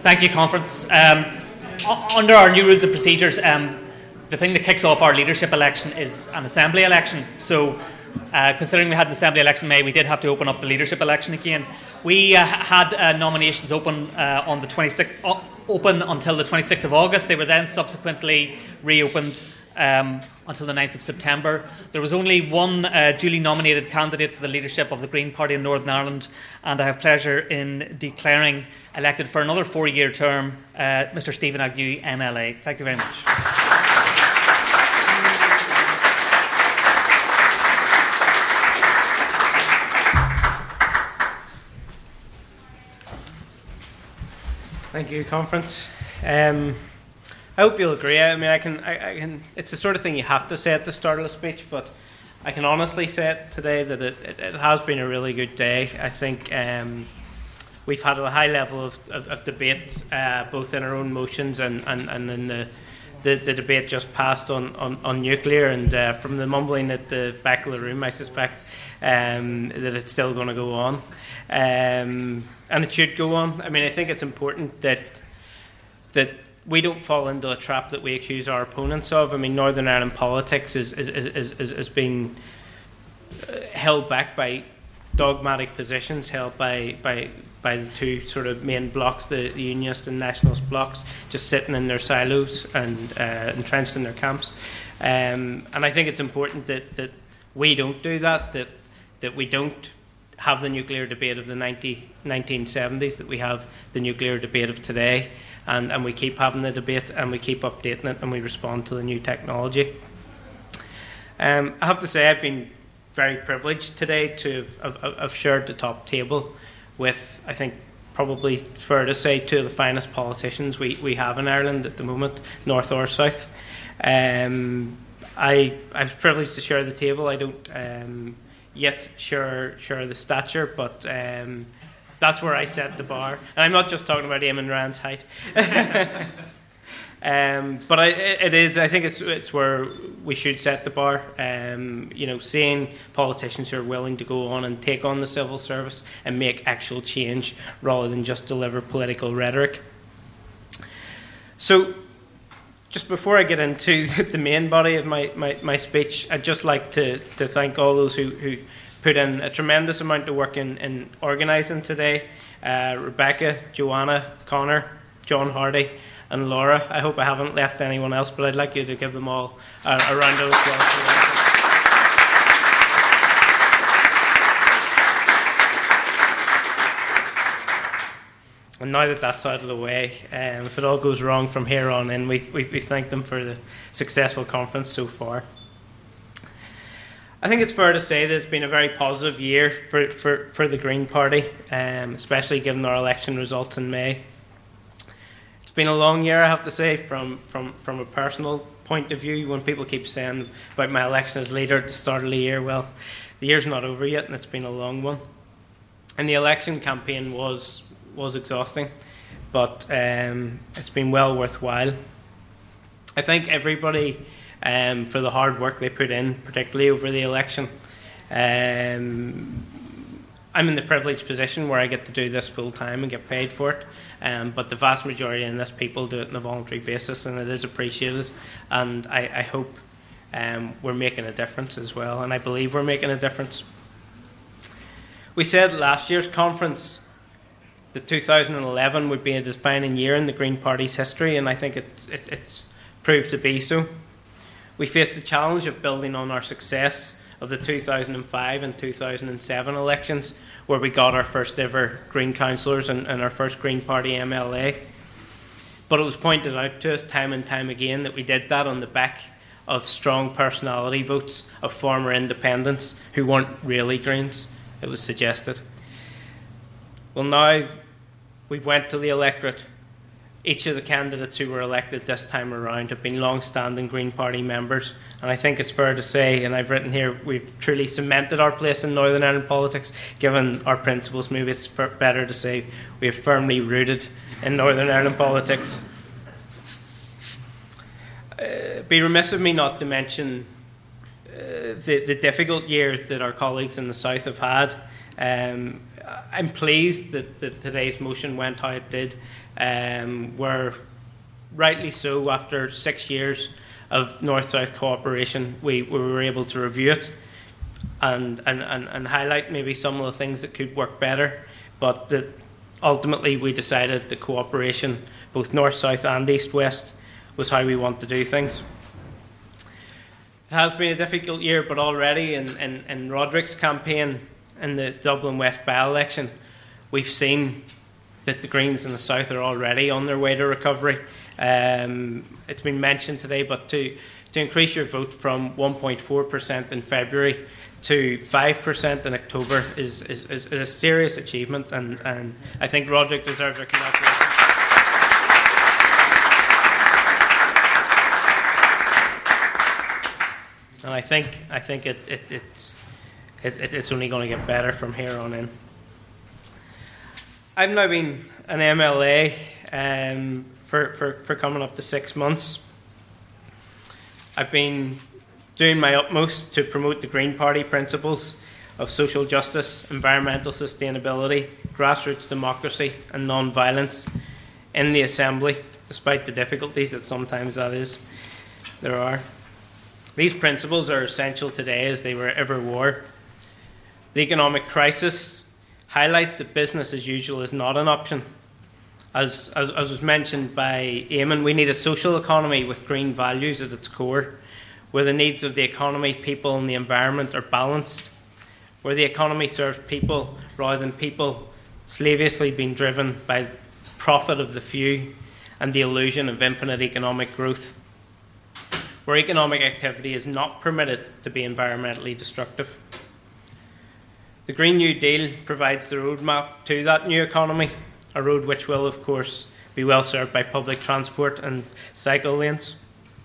Thank you, Conference. Under our new rules and procedures, the thing that kicks off our leadership election is an assembly election. So, considering we had an assembly election in May, we did have to open up the leadership election again. We had nominations open on the 26th, open until the 26th of August. They were then subsequently reopened until the 9th of September. There was only one duly nominated candidate for the leadership of the Green Party in Northern Ireland, and I have pleasure in declaring elected for another 4-year term Mr. Stephen Agnew, MLA. Thank you very much. Thank you, Conference. I hope you'll agree. I mean, I can. It's the sort of thing you have to say at the start of the speech, but I can honestly say it today that it has been a really good day. I think we've had a high level of debate, both in our own motions and in the debate just passed on nuclear. And from the mumbling at the back of the room, I suspect that it's still going to go on, and it should go on. I mean, I think it's important that we don't fall into a trap that we accuse our opponents of. I mean, Northern Ireland politics is being held back by dogmatic positions held by the two sort of main blocks, the Unionist and Nationalist blocks, just sitting in their silos and entrenched in their camps. And I think it's important that we don't do that, that we don't have the nuclear debate of the 1970s, that we have the nuclear debate of today. And we keep having the debate, and we keep updating it, and we respond to the new technology. I have to say I've been very privileged today to have shared the top table with, I think, probably fair to say, two of the finest politicians we have in Ireland at the moment, North or South. I'm privileged to share the table. I don't yet share the stature, but that's where I set the bar. And I'm not just talking about Eamon Ryan's height. But I think it's where we should set the bar. Seeing politicians who are willing to go on and take on the civil service and make actual change rather than just deliver political rhetoric. So, just before I get into the main body of my speech, I'd just like to thank all those who put in a tremendous amount of work in organising today. Rebecca, Joanna, Connor, John Hardy and Laura. I hope I haven't left anyone else, but I'd like you to give them all a round of applause. And now that that's out of the way, if it all goes wrong from here on in, we thank them for the successful conference so far. I think it's fair to say that it's been a very positive year for the Green Party, especially given our election results in May. It's been a long year, I have to say, from a personal point of view. When people keep saying about my election as leader at the start of the year, well, the year's not over yet, and it's been a long one. And the election campaign was exhausting, but it's been well worthwhile. I thank everybody for the hard work they put in, particularly over the election. I'm in the privileged position where I get to do this full time and get paid for it, but the vast majority of this people do it on a voluntary basis, and it is appreciated. And I hope we're making a difference as well, and I believe we're making a difference. We said at last year's conference that 2011 would be a defining year in the Green Party's history, and I think it's proved to be so. We faced the challenge of building on our success of the 2005 and 2007 elections, where we got our first ever Green councillors and our first Green Party MLA. But it was pointed out to us time and time again that we did that on the back of strong personality votes of former independents who weren't really Greens, it was suggested. Well, now we've went to the electorate. Each of the candidates who were elected this time around have been long-standing Green Party members, and I think it's fair to say, and I've written here, we've truly cemented our place in Northern Ireland politics, given our principles. Maybe it's better to say we are firmly rooted in Northern Ireland politics. It'd be remiss of me not to mention the difficult year that our colleagues in the South have had. I'm pleased that today's motion went how it did. Where rightly so, after 6 years of North-South cooperation, we were able to review it and highlight maybe some of the things that could work better, but that ultimately we decided the cooperation, both North-South and East-West, was how we want to do things. It has been a difficult year, but already in Roderick's campaign in the Dublin West by-election, we've seen that the Greens in the South are already on their way to recovery. It's been mentioned today, but to increase your vote from 1.4% in February to 5% in October is a serious achievement, and I think Roderick deserves our congratulations. And I think it's only going to get better from here on in. I've now been an MLA for coming up to 6 months. I've been doing my utmost to promote the Green Party principles of social justice, environmental sustainability, grassroots democracy and non-violence in the Assembly, despite the difficulties that sometimes there are. These principles are essential today as they were ever were. The economic crisis highlights that business as usual is not an option. As was mentioned by Eamon, we need a social economy with green values at its core, where the needs of the economy, people and the environment are balanced, where the economy serves people rather than people slavishly being driven by profit of the few and the illusion of infinite economic growth, where economic activity is not permitted to be environmentally destructive. The Green New Deal provides the roadmap to that new economy, a road which will, of course, be well served by public transport and cycle lanes.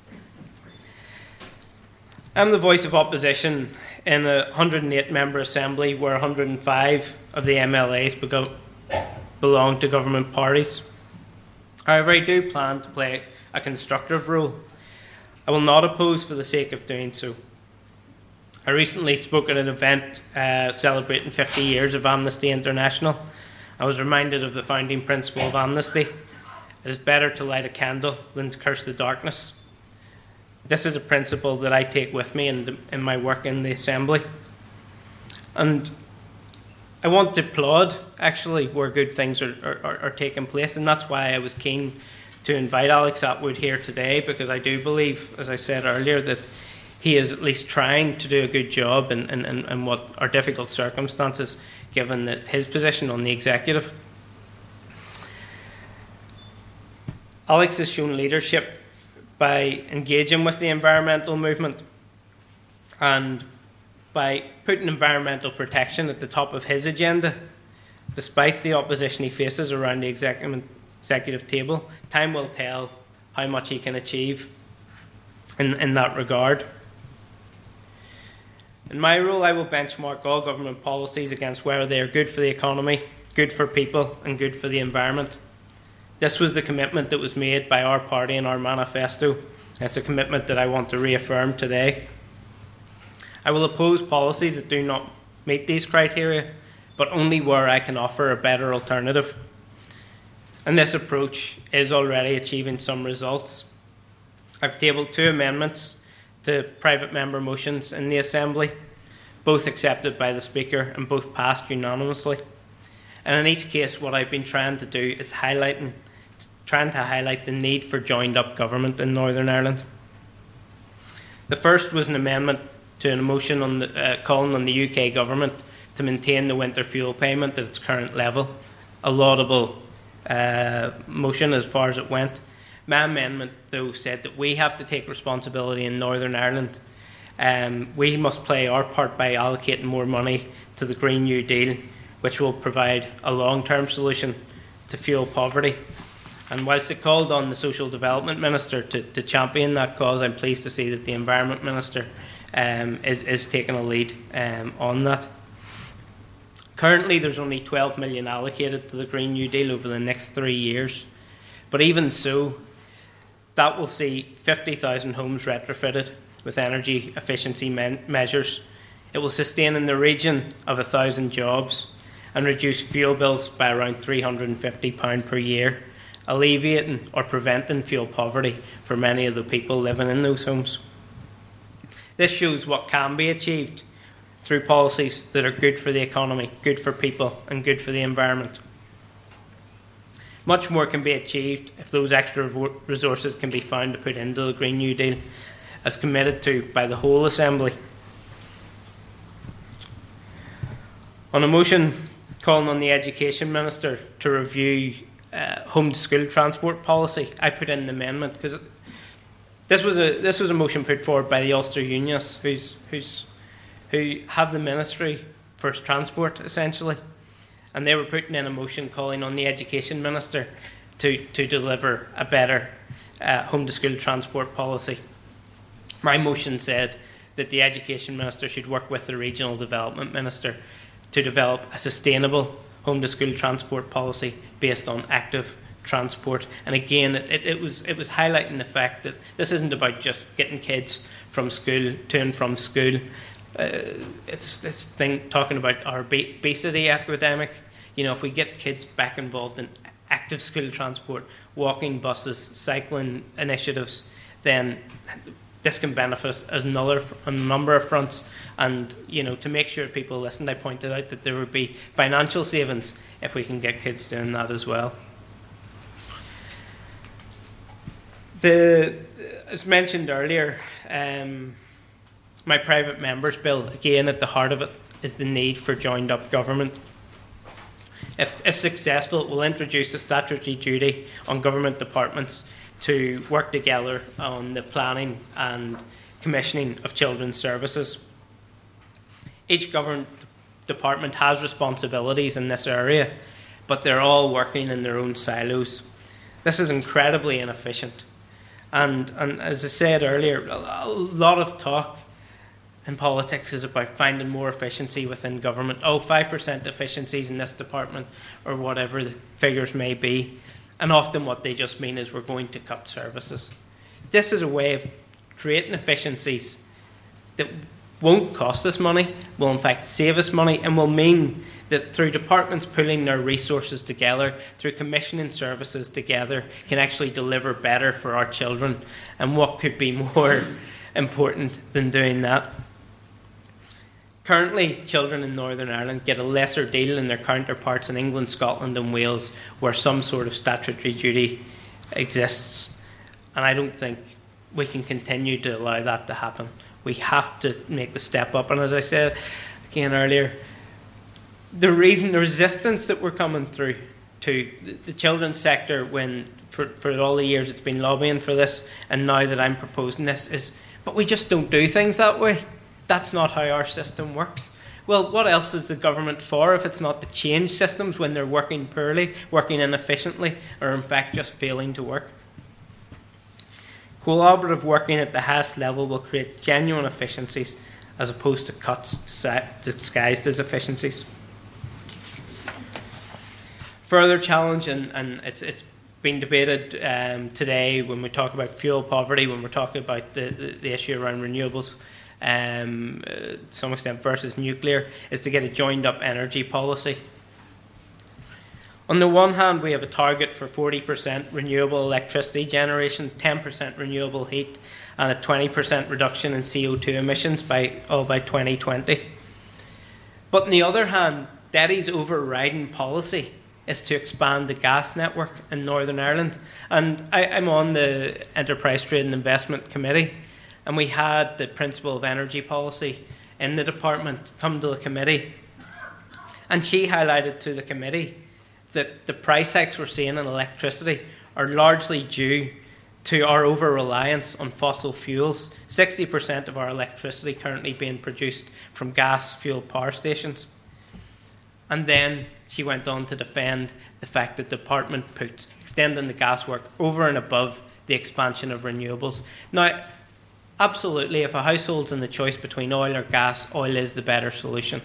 I'm the voice of opposition in a 108-member assembly where 105 of the MLAs belong to government parties. However, I do plan to play a constructive role. I will not oppose for the sake of doing so. I recently spoke at an event celebrating 50 years of Amnesty International. I was reminded of the founding principle of amnesty. It is better to light a candle than to curse the darkness. This is a principle that I take with me in my work in the Assembly. And I want to applaud, actually, where good things are taking place, and that's why I was keen to invite Alex Attwood here today, because I do believe, as I said earlier, that he is at least trying to do a good job in what are difficult circumstances, given that his position on the executive. Alex has shown leadership by engaging with the environmental movement and by putting environmental protection at the top of his agenda, despite the opposition he faces around the executive table. Time will tell how much he can achieve in that regard. In my role, I will benchmark all government policies against whether they are good for the economy, good for people, and good for the environment. This was the commitment that was made by our party in our manifesto. It's a commitment that I want to reaffirm today. I will oppose policies that do not meet these criteria, but only where I can offer a better alternative. And this approach is already achieving some results. I've tabled 2 amendments to private member motions in the Assembly, both accepted by the Speaker and both passed unanimously. And in each case, what I've been trying to do is trying to highlight the need for joined-up government in Northern Ireland. The first was an amendment to a motion calling on the UK government to maintain the winter fuel payment at its current level, a laudable motion as far as it went. My amendment, though, said that we have to take responsibility in Northern Ireland. We must play our part by allocating more money to the Green New Deal, which will provide a long-term solution to fuel poverty. And whilst it called on the Social Development Minister to champion that cause, I'm pleased to see that the Environment Minister is taking a lead on that. Currently, there's only 12 million allocated to the Green New Deal over the next 3 years. But even so, that will see 50,000 homes retrofitted with energy efficiency measures It will sustain in the region of 1,000 jobs and reduce fuel bills by around £350 per year, alleviating or preventing fuel poverty for many of the people living in those homes. This shows what can be achieved through policies that are good for the economy, good for people, and good for the environment. Much more can be achieved if those extra resources can be found to put into the Green New Deal, as committed to by the whole Assembly. On a motion calling on the Education Minister to review home-to-school transport policy, I put in an amendment because this was a motion put forward by the Ulster Unionists, who have the Ministry for Transport essentially, and they were putting in a motion calling on the Education Minister to deliver a better home-to-school transport policy. My motion said that the Education Minister should work with the Regional Development Minister to develop a sustainable home-to-school transport policy based on active transport. And again, it was highlighting the fact that this isn't about just getting kids from school to and from school. It's this thing talking about our obesity epidemic. You know, if we get kids back involved in active school transport, walking buses, cycling initiatives, then this can benefit us on a number of fronts. And, you know, to make sure people listened, I pointed out that there would be financial savings if we can get kids doing that as well. As mentioned earlier, my private member's bill, again, at the heart of it is the need for joined-up government. If successful, it will introduce a statutory duty on government departments to work together on the planning and commissioning of children's services. Each government department has responsibilities in this area, but they're all working in their own silos. This is incredibly inefficient. And as I said earlier, a lot of talk in politics is about finding more efficiency within government. 5% efficiencies in this department, or whatever the figures may be. And often what they just mean is we're going to cut services. This is a way of creating efficiencies that won't cost us money, will in fact save us money, and will mean that through departments pulling their resources together, through commissioning services together, can actually deliver better for our children. And what could be more important than doing that? Currently, children in Northern Ireland get a lesser deal than their counterparts in England, Scotland and Wales, where some sort of statutory duty exists. And I don't think we can continue to allow that to happen. We have to make the step up. And as I said again earlier, the resistance that we're coming through to the children's sector, when for all the years it's been lobbying for this, and now that I'm proposing this, is, but we just don't do things that way. That's not how our system works. Well, what else is the government for if it's not to change systems when they're working poorly, working inefficiently, or in fact just failing to work? Collaborative working at the highest level will create genuine efficiencies as opposed to cuts disguised as efficiencies. Further challenge, and it's been debated today when we talk about fuel poverty, when we're talking about the issue around renewables, to some extent versus nuclear, is to get a joined-up energy policy. On the one hand, we have a target for 40% renewable electricity generation, 10% renewable heat, and a 20% reduction in CO2 emissions by 2020. But on the other hand, Derry's overriding policy is to expand the gas network in Northern Ireland. And I'm on the Enterprise Trade and Investment Committee, and we had the Principal of Energy Policy in the department come to the committee. And she highlighted to the committee that the price hikes we're seeing in electricity are largely due to our over-reliance on fossil fuels. 60% of our electricity currently being produced from gas-fueled power stations. And then she went on to defend the fact that the department puts extending the gas work over and above the expansion of renewables. Now, absolutely, if a household's in the choice between oil or gas, oil is the better solution.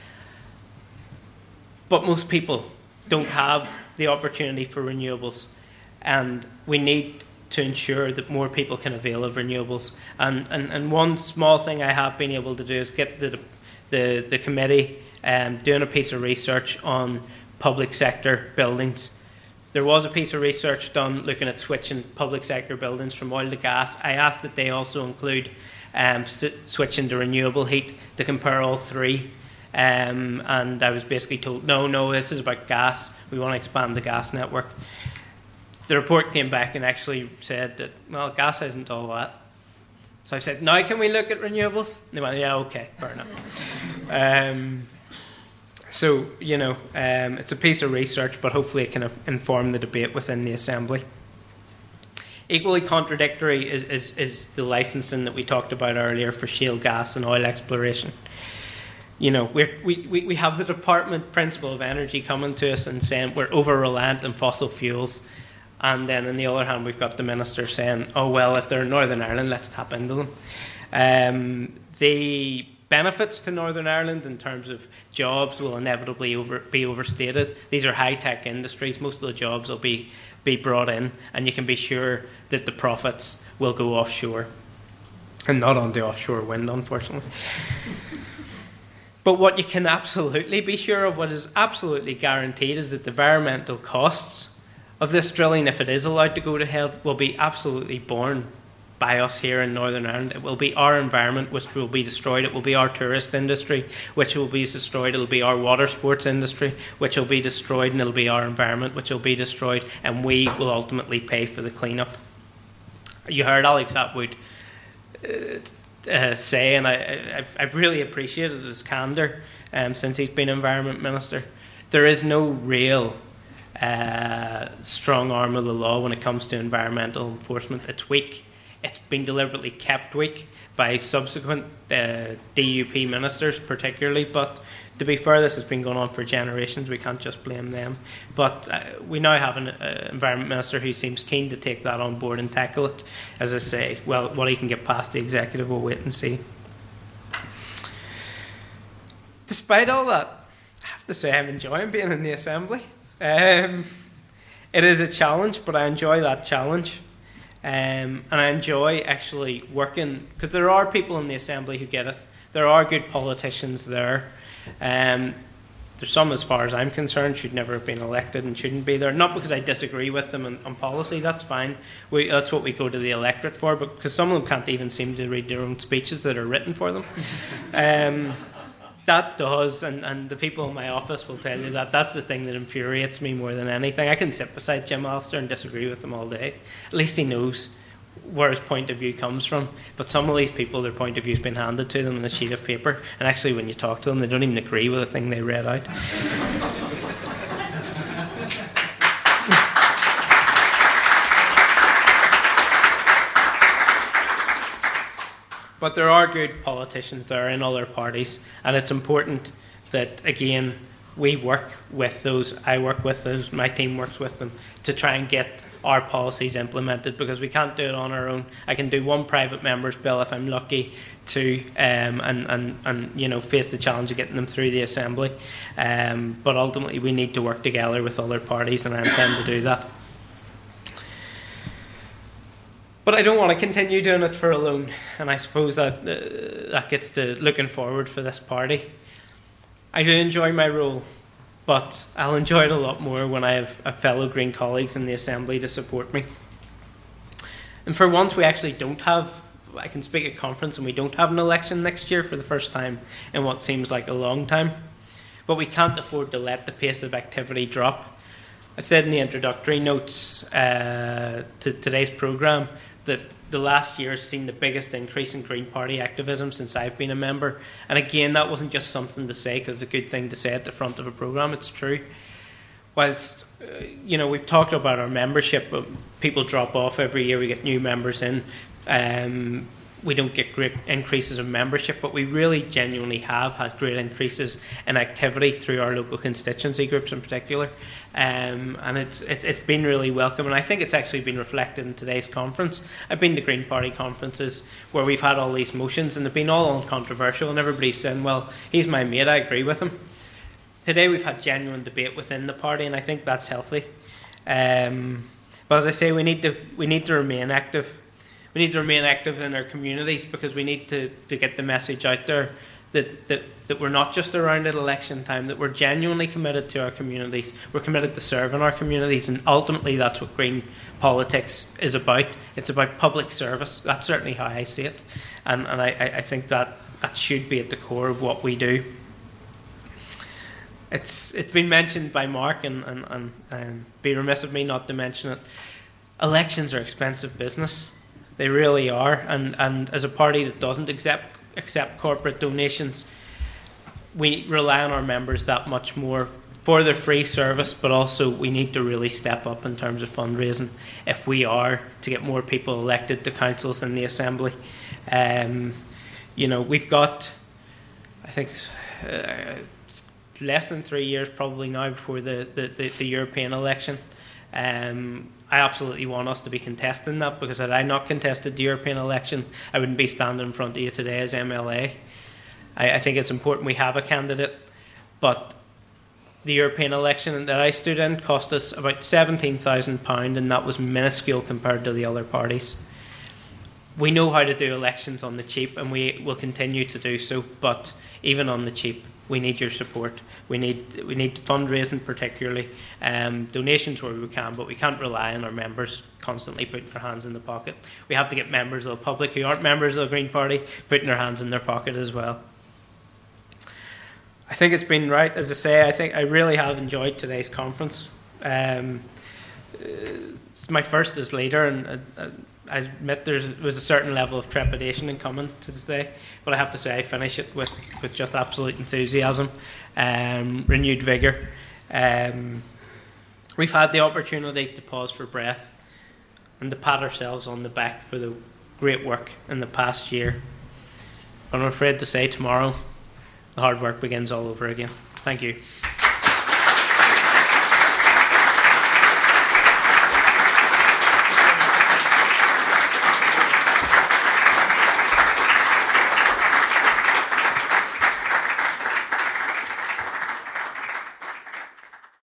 But most people don't have the opportunity for renewables, and we need to ensure that more people can avail of renewables. And one small thing I have been able to do is get the the committee doing a piece of research on public sector buildings. There was a piece of research done looking at switching public sector buildings from oil to gas. I asked that they also include switching to renewable heat to compare all three. And I was basically told, no, this is about gas. We want to expand the gas network. The report came back and actually said that, well, gas isn't all that. So I said, now can we look at renewables? And they went, yeah, okay, fair enough. So, it's a piece of research, but hopefully it can inform the debate within the Assembly. Equally contradictory is the licensing that we talked about earlier for shale gas and oil exploration. We have the Department Principal of Energy coming to us and saying we're over-reliant on fossil fuels. And then on the other hand, we've got the Minister saying, oh, well, if they're in Northern Ireland, let's tap into them. The benefits to Northern Ireland in terms of jobs will inevitably be overstated. These are high-tech industries. Most of the jobs will be brought in, and you can be sure that the profits will go offshore. And not on the offshore wind, unfortunately. But what you can absolutely be sure of, what is absolutely guaranteed, is that the environmental costs of this drilling, if it is allowed to go to hell, will be absolutely borne by us here in Northern Ireland. It will be our environment which will be destroyed. It will be our tourist industry which will be destroyed. It will be our water sports industry which will be destroyed, and it will be our environment which will be destroyed, and we will ultimately pay for the clean-up. You heard Alex Atwood say, and I've really appreciated his candour since he's been Environment Minister. There is no real strong arm of the law when it comes to environmental enforcement. It's weak. It's been deliberately kept weak by subsequent DUP ministers particularly, but to be fair, this has been going on for generations. We can't just blame them. But we now have an Environment Minister who seems keen to take that on board and tackle it. As I say, well, what he can get past the executive, we'll wait and see. Despite all that, I have to say I'm enjoying being in the Assembly. It is a challenge, but I enjoy that challenge. And I enjoy actually working, because there are people in the Assembly who get it. There are good politicians there. There's some, as far as I'm concerned, should never have been elected and shouldn't be there. Not because I disagree with them on policy, that's fine. That's what we go to the electorate for, but because some of them can't even seem to read their own speeches that are written for them. That does, and the people in my office will tell you that that's the thing that infuriates me more than anything. I can sit beside Jim Allister and disagree with him all day. At least he knows where his point of view comes from. But some of these people, their point of view has been handed to them on a sheet of paper, and actually when you talk to them, they don't even agree with the thing they read out. But there are good politicians there in other parties, and it's important that, again, we work with those, I work with those, my team works with them, to try and get our policies implemented, because we can't do it on our own. I can do one private member's bill if I'm lucky to, and face the challenge of getting them through the Assembly. But ultimately we need to work together with other parties, and I intend to do that. But I don't want to continue doing it for alone, and I suppose that that gets to looking forward for this party. I do enjoy my role, but I'll enjoy it a lot more when I have fellow Green colleagues in the Assembly to support me. And for once we actually don't have, I can speak at conference, and we don't have an election next year for the first time in what seems like a long time. But we can't afford to let the pace of activity drop. I said in the introductory notes to today's programme that the last year has seen the biggest increase in Green Party activism since I've been a member. And again, that wasn't just something to say because it's a good thing to say at the front of a programme, it's true. Whilst, we've talked about our membership, but people drop off every year, we get new members in. We don't get great increases in membership, but we really genuinely have had great increases in activity through our local constituency groups in particular. And it's been really welcome, and I think it's actually been reflected in today's conference. I've been to Green Party conferences where we've had all these motions and they've been all uncontroversial, and everybody's saying, well, he's my mate, I agree with him. Today we've had genuine debate within the party, and I think that's healthy. But as I say, we need to remain active. We need to remain active in our communities because we need to get the message out there that we're not just around at election time, that we're genuinely committed to our communities. We're committed to serving our communities, and ultimately that's what green politics is about. It's about public service. That's certainly how I see it, and I think that should be at the core of what we do. It's been mentioned by Mark, and be remiss of me not to mention it. Elections are expensive business. They really are, and as a party that doesn't accept corporate donations, we rely on our members that much more for their free service, but also we need to really step up in terms of fundraising if we are to get more people elected to councils and the Assembly. We've got, I think, less than 3 years probably now before the European election. I absolutely want us to be contesting that, because had I not contested the European election, I wouldn't be standing in front of you today as MLA. I think it's important we have a candidate, but the European election that I stood in cost us about £17,000, and that was minuscule compared to the other parties. We know how to do elections on the cheap, and we will continue to do so, but even on the cheap, we need your support. We need fundraising, particularly donations where we can, but we can't rely on our members constantly putting their hands in the pocket. We have to get members of the public who aren't members of the Green Party putting their hands in their pocket as well. I think it's been right, as I say. I think I really have enjoyed today's conference. It's my first as leader, and I admit there was a certain level of trepidation in coming to today, but I have to say I finish it with just absolute enthusiasm, renewed vigour. We've had the opportunity to pause for breath and to pat ourselves on the back for the great work in the past year. But I'm afraid to say tomorrow the hard work begins all over again. Thank you.